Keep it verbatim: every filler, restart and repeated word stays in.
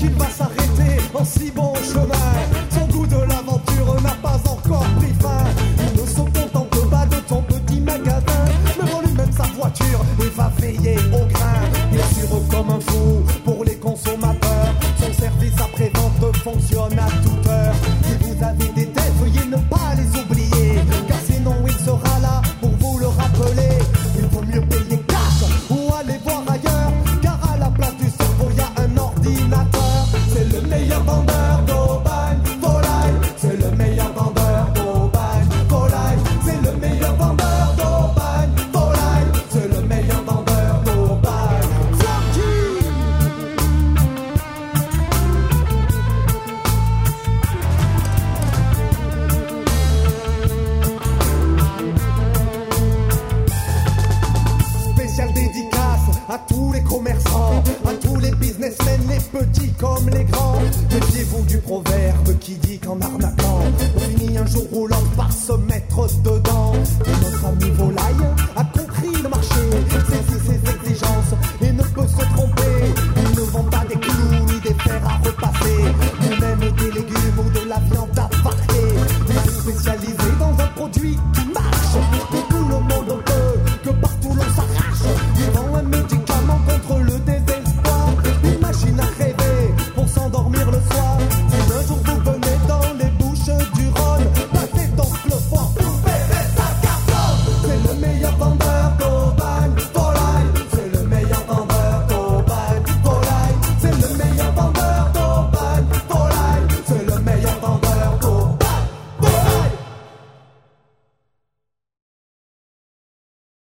qu'il va s'arrêter en si bon chemin. Son goût de l'aventure n'a pas encore pris fin. Il ne se contente pas de ton petit magasin, mais vend lui-même sa voiture et va veiller au grain. Bien sûr comme un fou pour les consommateurs, son service après-vente fonctionne à toute heure. Si vous avez des dettes, veuillez ne pas les oublier, car sinon il sera là pour vous le rappeler. Il vaut mieux payer cash ou aller voir ailleurs, car à la place du cerveau y a un ordinateur. C'est le meilleur vendeur d'Aubagne, Volaille. C'est le meilleur vendeur d'Aubagne, Volaille. C'est le meilleur vendeur d'Aubagne, Volaille. C'est le meilleur vendeur d'Aubagne. Funky! Spécial dédicace à tous les commerçants, à tous les businessmen, les petits comme les grands. Méfiez-vous du proverbe qui dit qu'en arnaquant, on finit un jour ou l'autre par se mettre dedans. Et notre ami Volaille a compris le marché, saisit ses exigences et ne peut se tromper. Il ne vend pas des clous ni des fers à repasser, ni même des légumes ou de la viande à farter. Il est spécialisé dans un produit qui marche, que tout le monde peut, que partout l'on s'arrache. Il vend un médicament contre le désespoir, une machine à